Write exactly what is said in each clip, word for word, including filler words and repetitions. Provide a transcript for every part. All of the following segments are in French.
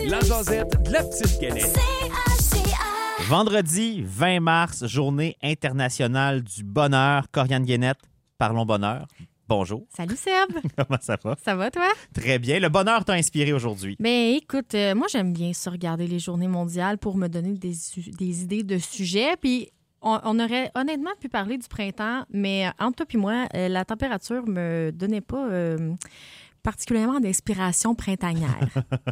La jasette de la petite Guenette. Vendredi vingt mars, journée internationale du bonheur. Corianne Guénette, parlons bonheur. Bonjour. Salut Seb. Comment ça va? Ça va toi? Très bien. Le bonheur t'a inspiré aujourd'hui. Ben écoute, euh, moi j'aime bien ça regarder les journées mondiales pour me donner des, des idées de sujets. Puis on, on aurait honnêtement pu parler du printemps, mais entre toi et moi, euh, la température me donnait pas euh, particulièrement d'inspiration printanière.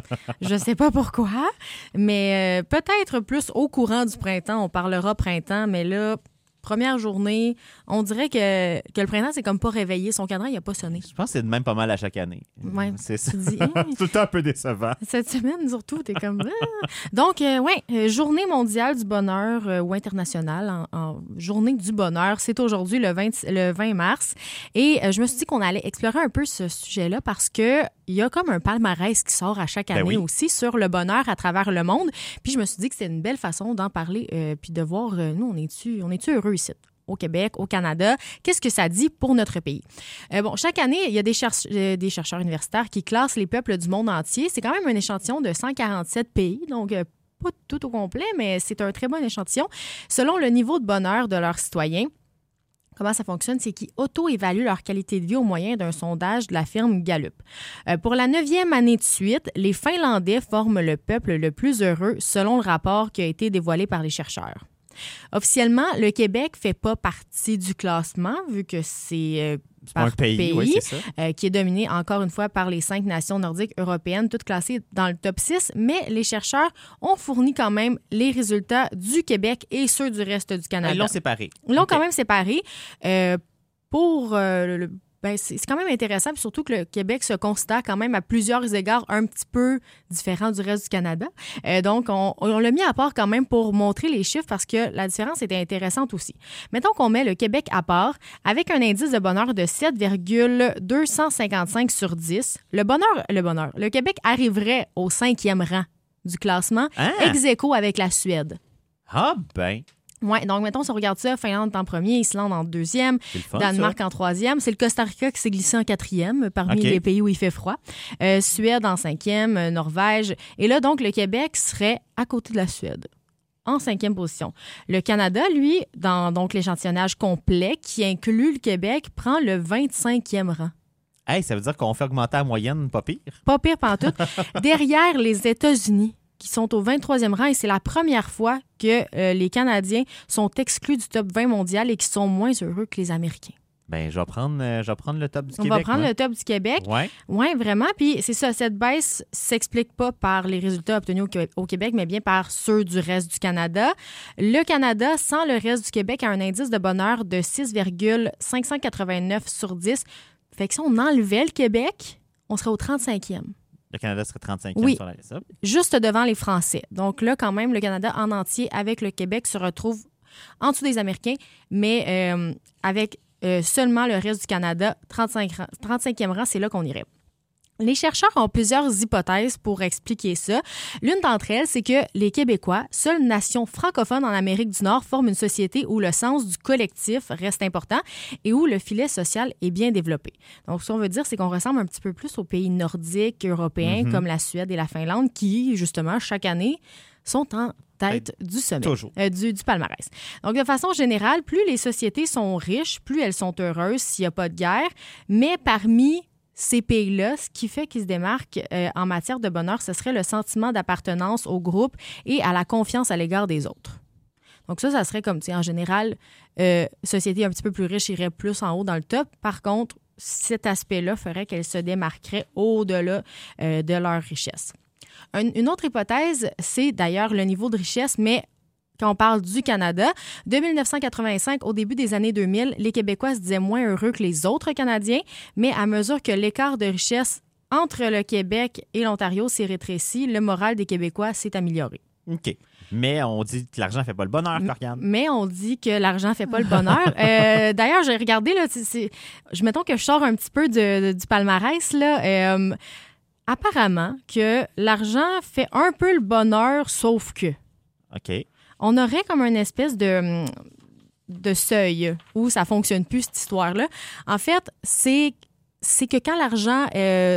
Je sais pas pourquoi, mais euh, peut-être plus au courant du printemps. On parlera printemps, mais là... Première journée, on dirait que, que le printemps, c'est comme pas réveillé. Son cadran, il n'a pas sonné. Je pense que c'est de même pas mal à chaque année. Ouais. C'est ça. Tu dis, hey, tout le temps un peu décevant. Cette semaine, surtout, t'es comme... Ah. Donc, euh, oui, euh, journée mondiale du bonheur euh, ou internationale, en, en journée du bonheur, c'est aujourd'hui le vingt, le vingt mars. Et euh, je me suis dit qu'on allait explorer un peu ce sujet-là parce que il y a comme un palmarès qui sort à chaque année ben oui. aussi sur le bonheur à travers le monde. Puis je me suis dit que c'était une belle façon d'en parler euh, puis de voir, euh, nous, on est-tu, on est-tu heureux ici? Au Québec, au Canada. Qu'est-ce que ça dit pour notre pays? Euh, bon, chaque année, il y a des, cherche- euh, des chercheurs universitaires qui classent les peuples du monde entier. C'est quand même un échantillon de cent quarante-sept pays, donc euh, pas tout au complet, mais c'est un très bon échantillon. Selon le niveau de bonheur de leurs citoyens, comment ça fonctionne, c'est qu'ils auto-évaluent leur qualité de vie au moyen d'un sondage de la firme Gallup. Euh, pour la neuvième année de suite, les Finlandais forment le peuple le plus heureux selon le rapport qui a été dévoilé par les chercheurs. Officiellement, le Québec ne fait pas partie du classement, vu que c'est euh, par un pays, pays oui, c'est ça. Euh, qui est dominé encore une fois par les cinq nations nordiques européennes, toutes classées dans le top six. Mais les chercheurs ont fourni quand même les résultats du Québec et ceux du reste du Canada. Ils l'ont séparé. Ils l'ont okay. quand même séparé euh, pour... Euh, le, Ben, c'est, c'est quand même intéressant, puis surtout que le Québec se considère quand même à plusieurs égards un petit peu différent du reste du Canada. Euh, donc, on, on l'a mis à part quand même pour montrer les chiffres parce que la différence était intéressante aussi. Mettons qu'on met le Québec à part avec un indice de bonheur de sept virgule deux cent cinquante-cinq sur dix. Le bonheur, le bonheur, le Québec arriverait au cinquième rang du classement, ah. ex aequo avec la Suède. Ah ben... Oui, donc mettons, si on regarde ça, Finlande en premier, Islande en deuxième, fun, Danemark ça. en troisième. C'est le Costa Rica qui s'est glissé en quatrième parmi okay. les pays où il fait froid. Euh, Suède en cinquième, euh, Norvège. Et là, donc, le Québec serait à côté de la Suède, en cinquième position. Le Canada, lui, dans donc l'échantillonnage complet qui inclut le Québec, prend le vingt-cinquième rang. Hey, ça veut dire qu'on fait augmenter la moyenne, pas pire? Pas pire, pantoute. Derrière les États-Unis, qui sont au vingt-troisième rang, et c'est la première fois que euh, les Canadiens sont exclus du top vingt mondial et qui sont moins heureux que les Américains. Bien, je vais prendre, euh, je vais prendre le top du On Québec. On va prendre moi. le top du Québec. Oui. Oui, vraiment. Puis c'est ça, cette baisse ne s'explique pas par les résultats obtenus au, au Québec, mais bien par ceux du reste du Canada. Le Canada, sans le reste du Québec, a un indice de bonheur de six virgule cinq cent quatre-vingt-neuf sur dix. Fait que si on enlevait le Québec, on serait au trente-cinquième. Le Canada serait trente-cinquième oui, sur la liste. Juste devant les Français. Donc là, quand même, le Canada en entier avec le Québec se retrouve en dessous des Américains, mais euh, avec euh, seulement le reste du Canada, trente-cinq, trente-cinquième rang, c'est là qu'on irait. Les chercheurs ont plusieurs hypothèses pour expliquer ça. L'une d'entre elles, c'est que les Québécois, seule nation francophone en Amérique du Nord, forment une société où le sens du collectif reste important et où le filet social est bien développé. Donc, ce qu'on veut dire, c'est qu'on ressemble un petit peu plus aux pays nordiques, européens, mm-hmm. comme la Suède et la Finlande, qui, justement, chaque année, sont en tête du sommet, euh, du, du palmarès. Donc, de façon générale, plus les sociétés sont riches, plus elles sont heureuses s'il n'y a pas de guerre, mais parmi ces pays-là, ce qui fait qu'ils se démarquent euh, en matière de bonheur, ce serait le sentiment d'appartenance au groupe et à la confiance à l'égard des autres. Donc ça, ça serait comme, tu sais, en général, euh, société un petit peu plus riche irait plus en haut dans le top. Par contre, cet aspect-là ferait qu'elles se démarqueraient au-delà euh, de leur richesse. Un, une autre hypothèse, c'est d'ailleurs le niveau de richesse, mais quand on parle du Canada, de dix-neuf cent quatre-vingt-cinq au début des années deux mille, les Québécois se disaient moins heureux que les autres Canadiens, mais à mesure que l'écart de richesse entre le Québec et l'Ontario s'est rétréci, le moral des Québécois s'est amélioré. OK. Mais on dit que l'argent ne fait pas le bonheur, Corianne. Mais on dit que l'argent ne fait pas le bonheur. euh, d'ailleurs, j'ai regardé, là, c'est, c'est, je, mettons que je sors un petit peu de, de, du palmarès, là, euh, apparemment que l'argent fait un peu le bonheur, sauf que... OK. On aurait comme une espèce de, de seuil où ça ne fonctionne plus, cette histoire-là. En fait, c'est, c'est que quand l'argent euh,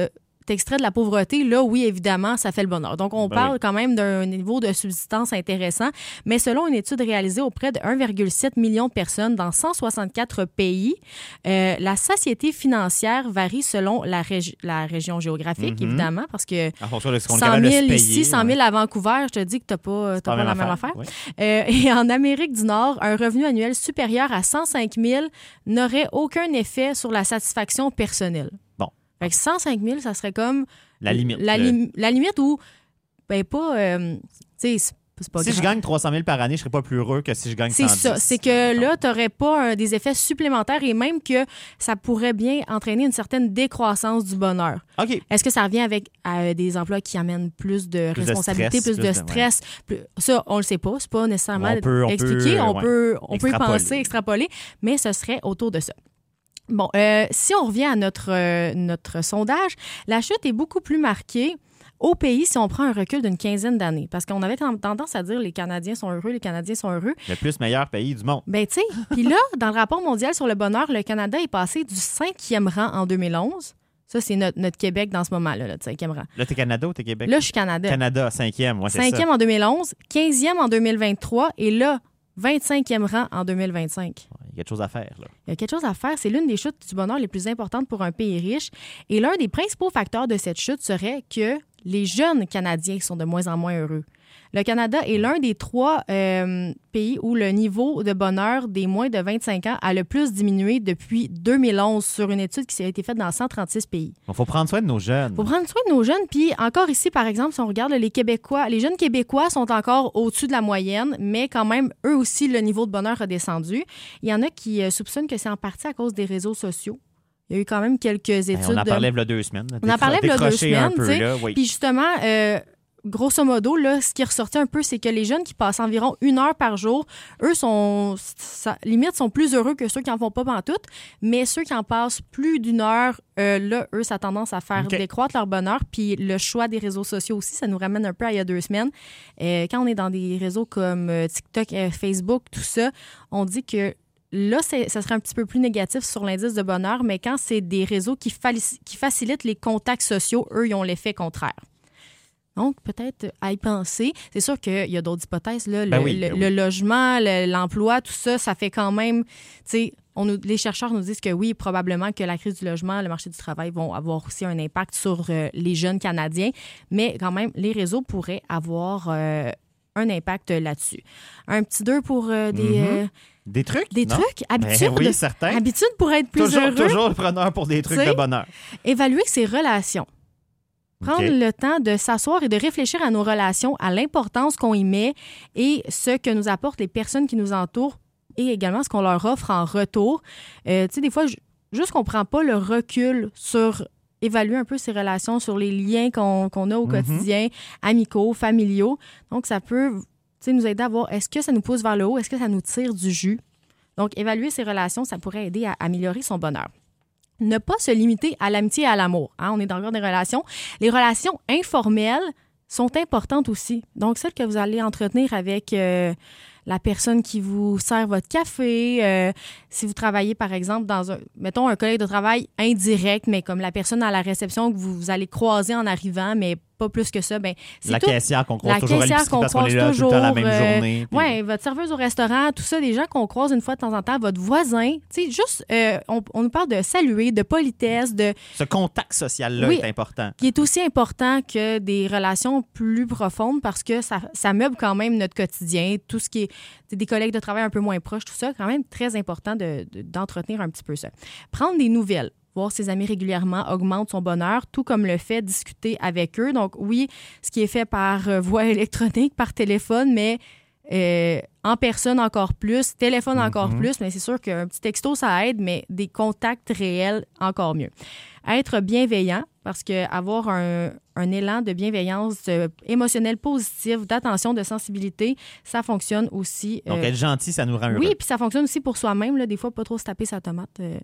extrait de la pauvreté, là, oui, évidemment, ça fait le bonheur. Donc, on Ben parle oui. quand même d'un niveau de subsistance intéressant. Mais selon une étude réalisée auprès de un virgule sept million de personnes dans cent soixante-quatre pays, euh, la satiété financière varie selon la, régi- la région géographique, Mhm. évidemment, parce que En fonction de ce qu'on est cent capable de se mille payer. ici, cent mille ouais. à Vancouver, je te dis que tu n'as pas, C'est t'as pas la même affaire. ouais. Euh, et en Amérique du Nord, un revenu annuel supérieur à cent cinq mille n'aurait aucun effet sur la satisfaction personnelle. Bon. Fait que cent cinq mille, ça serait comme La limite. La, le- lim- la limite où, ben pas, euh, tu sais, c'est c'est pas Si grave. je gagne trois cent mille par année, je serais pas plus heureux que si je gagne cent C'est dix. ça. C'est que là, tu n'aurais pas un- des effets supplémentaires et même que ça pourrait bien entraîner une certaine décroissance du bonheur. OK. Est-ce que ça revient avec euh, des emplois qui amènent plus de Plus de responsabilités, stress, plus de plus de- stress? Plus- Ça, on le sait pas. C'est pas nécessairement On peut- on peut, expliqué. euh, on ouais. peut, on peut y Extrapoler. penser, extrapoler, mais ce serait autour de ça. Bon, euh, si on revient à notre, euh, notre sondage, la chute est beaucoup plus marquée au pays si on prend un recul d'une quinzaine d'années. Parce qu'on avait ten- tendance à dire les Canadiens sont heureux, les Canadiens sont heureux. Le plus meilleur pays du monde. Ben, tu sais, puis là, dans le rapport mondial sur le bonheur, le Canada est passé du cinquième rang en deux mille onze. Ça, c'est notre, notre Québec dans ce moment-là, le cinquième rang. Là, t'es Canada ou t'es Québec? Là, je suis Canada. Canada, cinquième, ouais, c'est Cinquième ça. en deux mille onze, quinzième en deux mille vingt-trois et là, vingt-cinquième rang en deux mille vingt-cinq. Il y a quelque chose à faire, là. Il y a quelque chose à faire. C'est l'une des chutes du bonheur les plus importantes pour un pays riche. Et l'un des principaux facteurs de cette chute serait que les jeunes Canadiens sont de moins en moins heureux. Le Canada est l'un des trois euh, pays où le niveau de bonheur des moins de vingt-cinq ans a le plus diminué depuis deux mille onze sur une étude qui a été faite dans cent trente-six pays. Il faut prendre soin de nos jeunes. Il faut prendre soin de nos jeunes. Puis encore ici, par exemple, si on regarde les Québécois, les jeunes Québécois sont encore au-dessus de la moyenne, mais quand même, eux aussi, le niveau de bonheur a descendu. Il y en a qui euh, soupçonnent que c'est en partie à cause des réseaux sociaux. Il y a eu quand même quelques études. Ben, on en de- parlait il y a deux semaines. là. On en parlait il y a deux Décrocher un semaines, peu, tu sais. là, oui. Puis justement, euh, grosso modo, là, ce qui est ressorti un peu, c'est que les jeunes qui passent environ une heure par jour, eux sont, ça, limite, sont plus heureux que ceux qui en font pas pantoute, mais ceux qui en passent plus d'une heure, euh, là, eux, ça a tendance à faire OK. décroître leur bonheur. Puis le choix des réseaux sociaux aussi, ça nous ramène un peu à il y a deux semaines. Euh, quand on est dans des réseaux comme euh, TikTok, euh, Facebook, tout ça, on dit que là, c'est, ça serait un petit peu plus négatif sur l'indice de bonheur, mais quand c'est des réseaux qui, fali- qui facilitent les contacts sociaux, eux, ils ont l'effet contraire. Donc, peut-être à y penser. C'est sûr qu'il y a d'autres hypothèses. Là. Le, Ben oui, le- ben oui. le logement, le- l'emploi, tout ça, ça fait quand même... Tu sais, on nous- les chercheurs nous disent que oui, probablement que la crise du logement, le marché du travail vont avoir aussi un impact sur euh, les jeunes Canadiens, mais quand même, les réseaux pourraient avoir euh, un impact là-dessus. Un petit deux pour euh, des... Mhm. euh, Des trucs? des non? trucs, Ben habitudes. oui, certains. Habitudes pour être plus Toujours, heureux. toujours le preneur pour des trucs Tu sais, de bonheur. Évaluer ses relations. Prendre OK. le temps de s'asseoir et de réfléchir à nos relations, à l'importance qu'on y met et ce que nous apportent les personnes qui nous entourent et également ce qu'on leur offre en retour. Euh, tu sais, des fois, ju- juste qu'on ne prend pas le recul sur évaluer un peu ses relations, sur les liens qu'on qu'on a au Mhm. quotidien, amicaux, familiaux. Donc, ça peut tu sais, nous aider à voir est-ce que ça nous pousse vers le haut, est-ce que ça nous tire du jus. Donc, évaluer ses relations, ça pourrait aider à améliorer son bonheur. Ne pas se limiter à l'amitié et à l'amour. Hein, on est encore des relations. Les relations informelles sont importantes aussi. Donc, celles que vous allez entretenir avec euh, la personne qui vous sert votre café, euh, si vous travaillez, par exemple, dans un, mettons, un collègue de travail indirect, mais comme la personne à la réception que vous, vous allez croiser en arrivant, mais pas plus que ça, bien, c'est La tout. caissière qu'on croise La toujours à caissière l'épicerie qu'on parce qu'on est croise là tout le temps la toujours, même euh, journée. puis- Oui, votre serveuse au restaurant, tout ça, des gens qu'on croise une fois de temps en temps, votre voisin. Tu sais, juste, euh, on, on nous parle de saluer, de politesse, de Ce contact social-là Oui. est important. qui est aussi important que des relations plus profondes parce que ça, ça meuble quand même notre quotidien, tout ce qui est tu sais, des collègues de travail un peu moins proches, tout ça, quand même très important de, de- d'entretenir un petit peu ça. Prendre des nouvelles. Voir ses amis régulièrement augmente son bonheur, tout comme le fait discuter avec eux. Donc oui, ce qui est fait par euh, voie électronique, par téléphone, mais euh, en personne encore plus, téléphone encore Mhm. plus, mais c'est sûr qu'un petit texto, ça aide, mais des contacts réels, encore mieux. Être bienveillant, parce qu'avoir un, un élan de bienveillance euh, émotionnelle positive, d'attention, de sensibilité, ça fonctionne aussi. Donc, euh, être gentil, ça nous rend heureux. oui, puis ça fonctionne aussi pour soi-même. Là, des fois, pas trop se taper sa tomate, euh,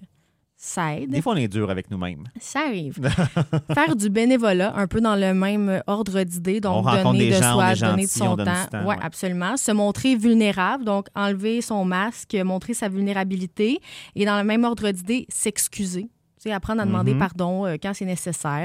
ça aide. Des fois, on est dur avec nous-mêmes. Ça arrive. Faire du bénévolat, un peu dans le même ordre d'idées, donc On rencontre donner des de gens, on soi, est donner de gentil, son on donne temps. du temps, Ouais, ouais. absolument. Se montrer vulnérable, donc enlever son masque, montrer sa vulnérabilité et dans le même ordre d'idées, s'excuser. Tu sais, apprendre à demander Mhm. pardon euh, quand c'est nécessaire.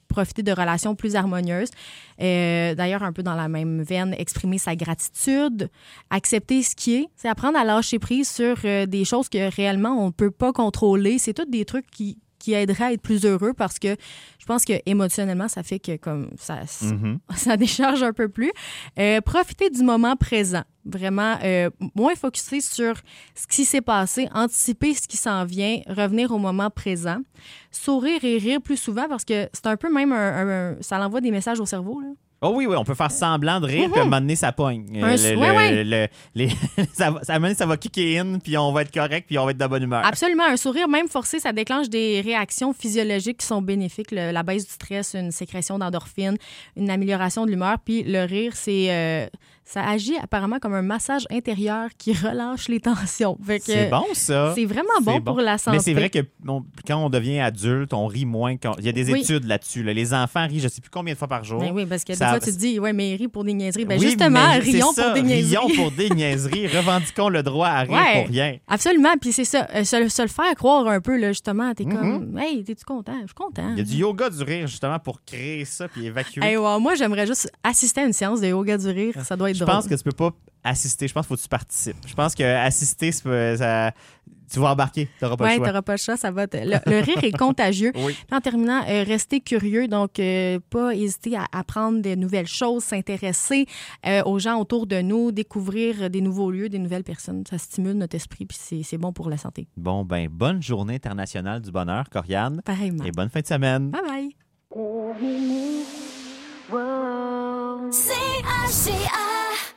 profiter de relations plus harmonieuses. Euh, d'ailleurs, un peu dans la même veine, exprimer sa gratitude, accepter ce qui est, c'est apprendre à lâcher prise sur euh, des choses que réellement on ne peut pas contrôler. C'est tous des trucs qui qui aiderait à être plus heureux parce que je pense que émotionnellement, ça fait que comme ça, mm-hmm. ça décharge un peu plus. Euh, profiter du moment présent. Vraiment, euh, moins focusser sur ce qui s'est passé, anticiper ce qui s'en vient, revenir au moment présent. Sourire et rire plus souvent parce que c'est un peu même un, un, un ça l'envoie des messages au cerveau, là. Oh oui, oui, on peut faire semblant de rire, mm-hmm. puis à un moment donné, ça pogne. Un, le, ouais, le, ouais. Le, les, ça va, à un moment donné, ça va kicker in, puis on va être correct, puis on va être de bonne humeur. Absolument. Un sourire, même forcé, ça déclenche des réactions physiologiques qui sont bénéfiques. Le, la baisse du stress, une sécrétion d'endorphine, une amélioration de l'humeur. Puis le rire, c'est... Euh, ça agit apparemment comme un massage intérieur qui relâche les tensions. Fait que c'est bon, ça. C'est vraiment bon, bon pour la santé. Mais c'est vrai que bon, quand on devient adulte, on rit moins. Quand... Il y a des oui. études là-dessus. Là. Les enfants rient je ne sais plus combien de fois par jour. Ben oui, parce que ça... des fois, tu te dis, ouais, mais ris pour des niaiseries. Ben oui, justement, rions ça, pour des niaiseries. Rions pour des niaiseries. Revendiquons le droit à rire ouais, pour rien. Absolument. Puis c'est ça. Euh, se, se le faire croire un peu, là, justement. T'es mm-hmm. comme, hey, t'es-tu content? Je suis content. Il y a du yoga du rire, justement, pour créer ça puis évacuer. Hey, wow, moi, j'aimerais juste assister à une séance de yoga du rire. Ça doit être je drôle. Je pense que tu peux pas assister. Je pense qu'il faut que tu participes. Je pense que assister, ça, tu vas embarquer. Tu n'auras pas ouais, le choix. Oui, tu n'auras pas le choix. Ça va te... le, le rire est contagieux. Oui. En terminant, euh, rester curieux. Donc, euh, pas hésiter à apprendre de nouvelles choses, s'intéresser euh, aux gens autour de nous, découvrir des nouveaux lieux, des nouvelles personnes. Ça stimule notre esprit puis c'est, c'est bon pour la santé. Bon, ben, bonne journée internationale du bonheur, Corianne. Pareillement. Et bonne fin de semaine. Bye bye.